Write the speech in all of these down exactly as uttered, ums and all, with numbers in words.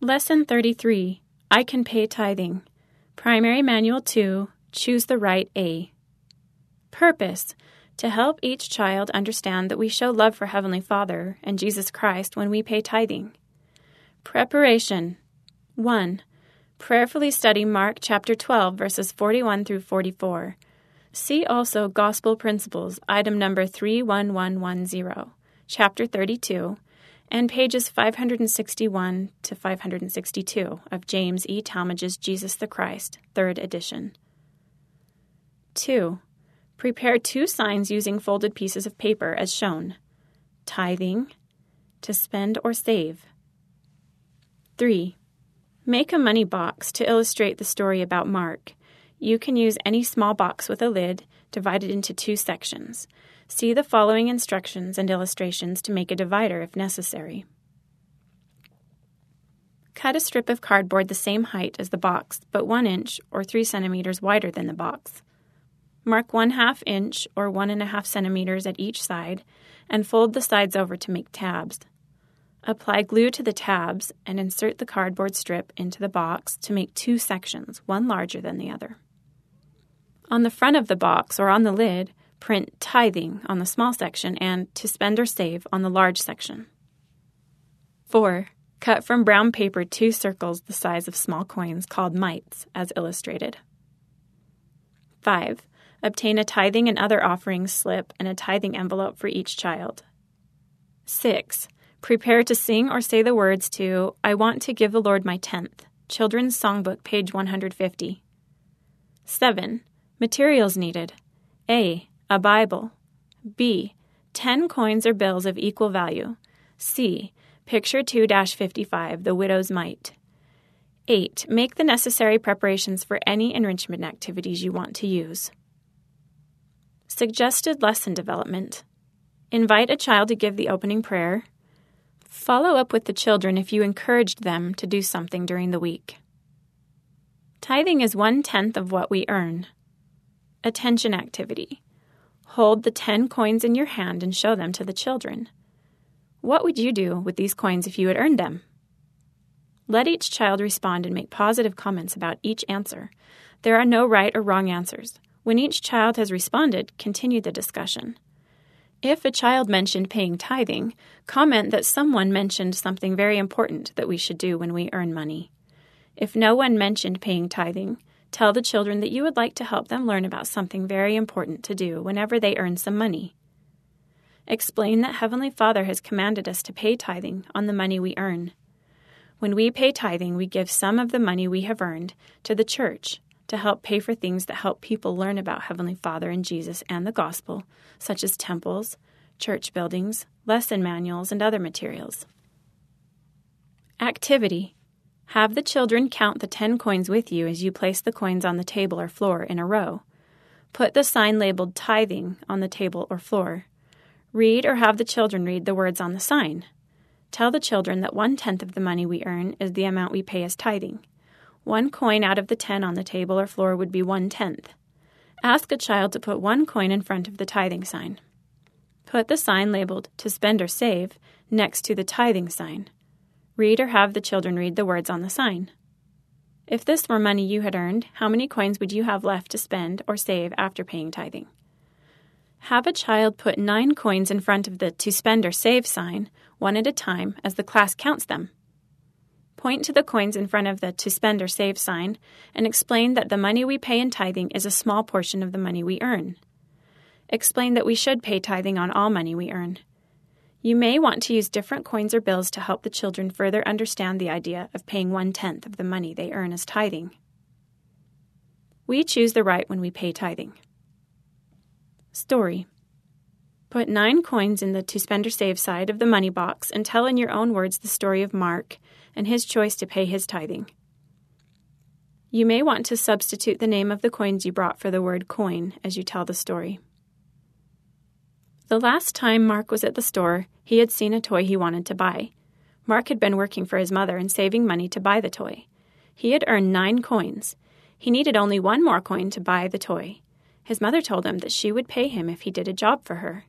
Lesson thirty-three. I Can Pay Tithing. Primary Manual two. Choose the right A. Purpose. To help each child understand that we show love for Heavenly Father and Jesus Christ when we pay tithing. Preparation. one. Prayerfully study Mark chapter twelve, verses forty-one through forty-four. See also Gospel Principles, item number three one one one zero, chapter thirty-two, and pages five sixty-one to five sixty-two of James E. Talmage's Jesus the Christ, third edition. two. Prepare two signs using folded pieces of paper as shown. Tithing, to spend or save. three. Make a money box to illustrate the story about Mark. You can use any small box with a lid, divided into two sections. See the following instructions and illustrations to make a divider if necessary. Cut a strip of cardboard the same height as the box, but one inch or three centimeters wider than the box. Mark one half inch or one and a half centimeters at each side and fold the sides over to make tabs. Apply glue to the tabs and insert the cardboard strip into the box to make two sections, one larger than the other. On the front of the box or on the lid, print Tithing on the small section and To Spend or Save on the large section. four. Cut from brown paper two circles the size of small coins called mites, as illustrated. five. Obtain a tithing and other offerings slip and a tithing envelope for each child. six. Prepare to sing or say the words to I Want to Give the Lord My Tenth, Children's Songbook, page one hundred fifty. seven. Materials needed. A. A Bible. B. ten coins or bills of equal value. C. Picture two dash fifty-five, the widow's mite. eight. Make the necessary preparations for any enrichment activities you want to use. Suggested lesson development. Invite a child to give the opening prayer. Follow up with the children if you encouraged them to do something during the week. Tithing is one-tenth of what we earn. Attention activity. Hold the ten coins in your hand and show them to the children. What would you do with these coins if you had earned them? Let each child respond and make positive comments about each answer. There are no right or wrong answers. When each child has responded, continue the discussion. If a child mentioned paying tithing, comment that someone mentioned something very important that we should do when we earn money. If no one mentioned paying tithing, tell the children that you would like to help them learn about something very important to do whenever they earn some money. Explain that Heavenly Father has commanded us to pay tithing on the money we earn. When we pay tithing, we give some of the money we have earned to the church to help pay for things that help people learn about Heavenly Father and Jesus and the gospel, such as temples, church buildings, lesson manuals, and other materials. Activity. Have the children count the ten coins with you as you place the coins on the table or floor in a row. Put the sign labeled Tithing on the table or floor. Read or have the children read the words on the sign. Tell the children that one-tenth of the money we earn is the amount we pay as tithing. One coin out of the ten on the table or floor would be one-tenth. Ask a child to put one coin in front of the tithing sign. Put the sign labeled To Spend or Save next to the tithing sign. Read or have the children read the words on the sign. If this were money you had earned, how many coins would you have left to spend or save after paying tithing? Have a child put nine coins in front of the To Spend or Save sign, one at a time, as the class counts them. Point to the coins in front of the To Spend or Save sign and explain that the money we pay in tithing is a small portion of the money we earn. Explain that we should pay tithing on all money we earn. You may want to use different coins or bills to help the children further understand the idea of paying one-tenth of the money they earn as tithing. We choose the right when we pay tithing. Story. Put nine coins in the To Spend or Save side of the money box and tell in your own words the story of Mark and his choice to pay his tithing. You may want to substitute the name of the coins you brought for the word coin as you tell the story. The last time Mark was at the store, he had seen a toy he wanted to buy. Mark had been working for his mother and saving money to buy the toy. He had earned nine coins. He needed only one more coin to buy the toy. His mother told him that she would pay him if he did a job for her.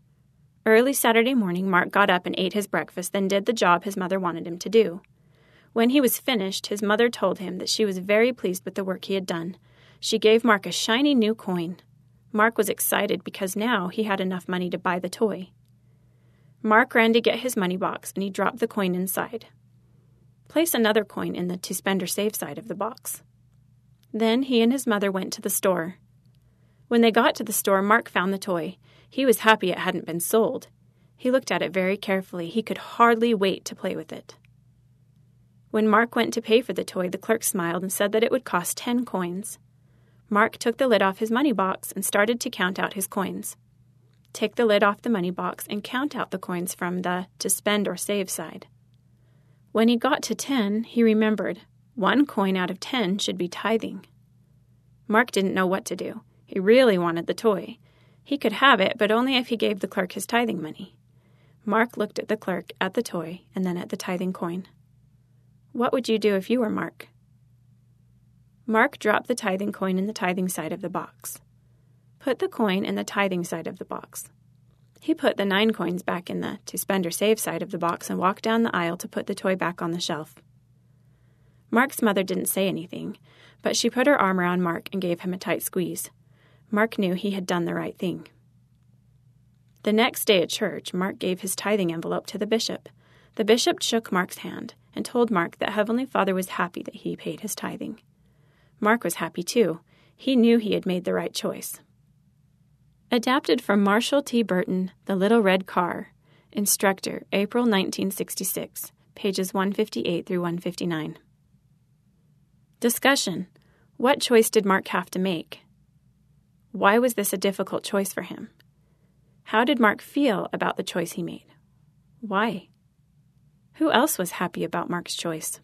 Early Saturday morning, Mark got up and ate his breakfast, then did the job his mother wanted him to do. When he was finished, his mother told him that she was very pleased with the work he had done. She gave Mark a shiny new coin. Mark was excited because now he had enough money to buy the toy. Mark ran to get his money box, and he dropped the coin inside. Place another coin in the to spend or save side of the box. Then he and his mother went to the store. When they got to the store, Mark found the toy. He was happy it hadn't been sold. He looked at it very carefully. He could hardly wait to play with it. When Mark went to pay for the toy, the clerk smiled and said that it would cost ten coins. Mark took the lid off his money box and started to count out his coins. Take the lid off the money box and count out the coins from the to spend or save side. When he got to ten, he remembered one coin out of ten should be tithing. Mark didn't know what to do. He really wanted the toy. He could have it, but only if he gave the clerk his tithing money. Mark looked at the clerk, at the toy, and then at the tithing coin. What would you do if you were Mark? Mark dropped the tithing coin in the tithing side of the box. Put the coin in the tithing side of the box. He put the nine coins back in the to spend or save side of the box and walked down the aisle to put the toy back on the shelf. Mark's mother didn't say anything, but she put her arm around Mark and gave him a tight squeeze. Mark knew he had done the right thing. The next day at church, Mark gave his tithing envelope to the bishop. The bishop shook Mark's hand and told Mark that Heavenly Father was happy that he paid his tithing. Mark was happy too. He knew he had made the right choice. Adapted from Marshall T. Burton, The Little Red Car. Instructor, April nineteen sixty-six, pages one fifty-eight through one fifty-nine. Discussion. What choice did Mark have to make? Why was this a difficult choice for him? How did Mark feel about the choice he made? Why? Who else was happy about Mark's choice?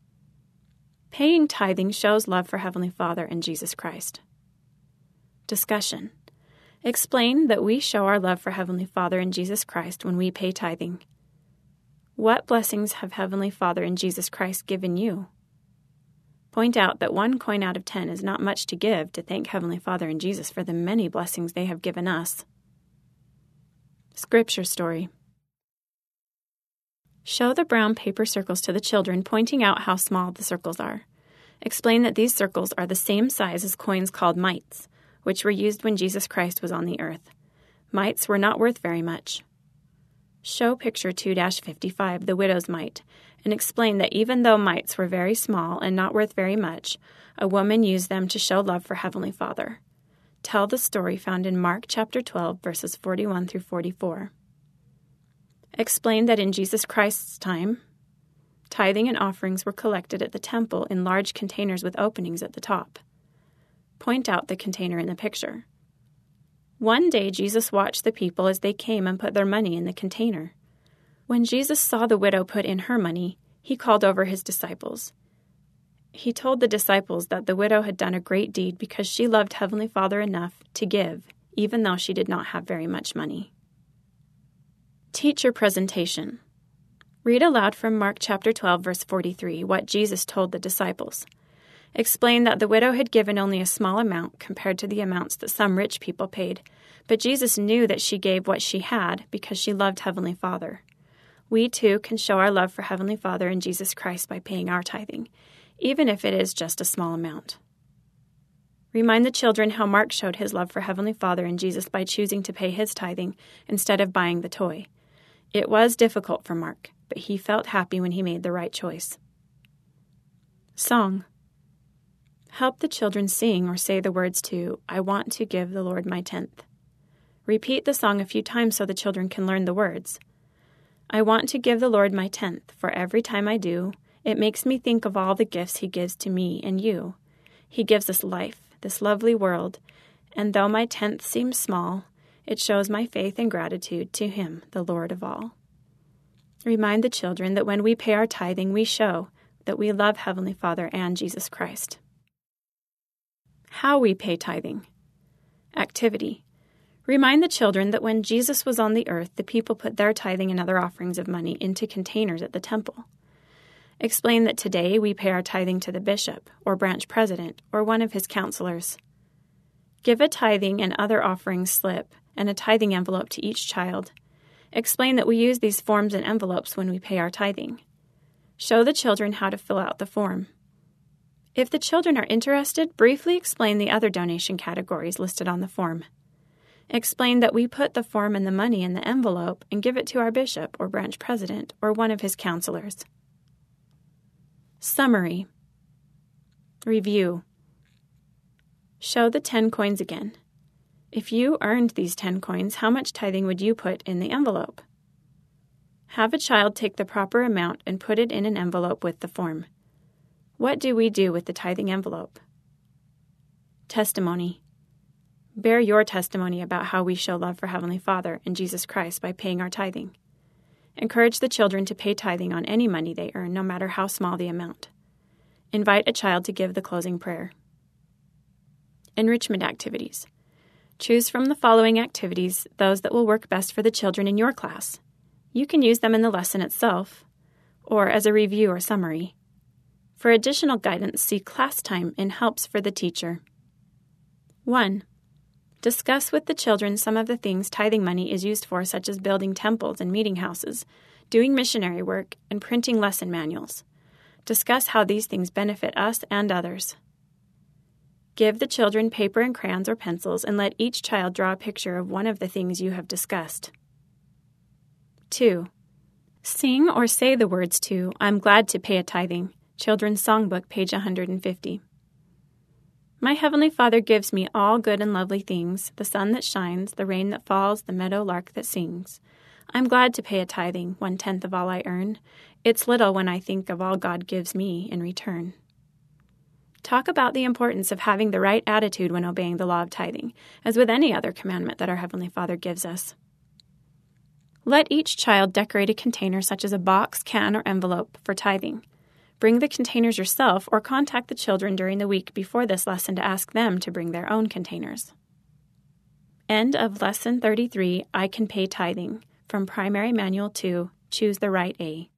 Paying tithing shows love for Heavenly Father and Jesus Christ. Discussion. Explain that we show our love for Heavenly Father and Jesus Christ when we pay tithing. What blessings have Heavenly Father and Jesus Christ given you? Point out that one coin out of ten is not much to give to thank Heavenly Father and Jesus for the many blessings they have given us. Scripture story. Show the brown paper circles to the children, pointing out how small the circles are. Explain that these circles are the same size as coins called mites, which were used when Jesus Christ was on the earth. Mites were not worth very much. Show picture two dash fifty-five, the widow's mite, and explain that even though mites were very small and not worth very much, a woman used them to show love for Heavenly Father. Tell the story found in Mark chapter twelve, verses forty-one through forty-four. Explain that in Jesus Christ's time, tithing and offerings were collected at the temple in large containers with openings at the top. Point out the container in the picture. One day Jesus watched the people as they came and put their money in the container. When Jesus saw the widow put in her money, he called over his disciples. He told the disciples that the widow had done a great deed because she loved Heavenly Father enough to give, even though she did not have very much money. Teacher presentation. Read aloud from Mark chapter twelve, verse forty-three, what Jesus told the disciples. Explain that the widow had given only a small amount compared to the amounts that some rich people paid, but Jesus knew that she gave what she had because she loved Heavenly Father. We too can show our love for Heavenly Father and Jesus Christ by paying our tithing, even if it is just a small amount. Remind the children how Mark showed his love for Heavenly Father and Jesus by choosing to pay his tithing instead of buying the toy. It was difficult for Mark, but he felt happy when he made the right choice. Song. Help the children sing or say the words to I Want to Give the Lord My Tenth. Repeat the song a few times so the children can learn the words. I want to give the Lord my tenth, for every time I do, it makes me think of all the gifts He gives to me and you. He gives us life, this lovely world, and though my tenth seems small, it shows my faith and gratitude to Him, the Lord of all. Remind the children that when we pay our tithing, we show that we love Heavenly Father and Jesus Christ. How we pay tithing. Activity. Remind the children that when Jesus was on the earth, the people put their tithing and other offerings of money into containers at the temple. Explain that today we pay our tithing to the bishop, or branch president, or one of his counselors. Give a tithing and other offerings slip and a tithing envelope to each child. Explain that we use these forms and envelopes when we pay our tithing. Show the children how to fill out the form. If the children are interested, briefly explain the other donation categories listed on the form. Explain that we put the form and the money in the envelope and give it to our bishop or branch president or one of his counselors. Summary. Review. Show the ten coins again. If you earned these ten coins, how much tithing would you put in the envelope? Have a child take the proper amount and put it in an envelope with the form. What do we do with the tithing envelope? Testimony. Bear your testimony about how we show love for Heavenly Father and Jesus Christ by paying our tithing. Encourage the children to pay tithing on any money they earn, no matter how small the amount. Invite a child to give the closing prayer. Enrichment activities. Choose from the following activities those that will work best for the children in your class. You can use them in the lesson itself, or as a review or summary. For additional guidance, see class time in Helps for the Teacher. one. Discuss with the children some of the things tithing money is used for, such as building temples and meeting houses, doing missionary work, and printing lesson manuals. Discuss how these things benefit us and others. Give the children paper and crayons or pencils and let each child draw a picture of one of the things you have discussed. two. Sing or say the words to I'm Glad to Pay a Tithing, Children's Songbook, page one hundred fifty. My Heavenly Father gives me all good and lovely things, the sun that shines, the rain that falls, the meadow lark that sings. I'm glad to pay a tithing, one-tenth of all I earn. It's little when I think of all God gives me in return. Talk about the importance of having the right attitude when obeying the law of tithing, as with any other commandment that our Heavenly Father gives us. Let each child decorate a container such as a box, can, or envelope for tithing. Bring the containers yourself or contact the children during the week before this lesson to ask them to bring their own containers. End of Lesson thirty-three, I Can Pay Tithing, from Primary Manual two, Choose the Right A.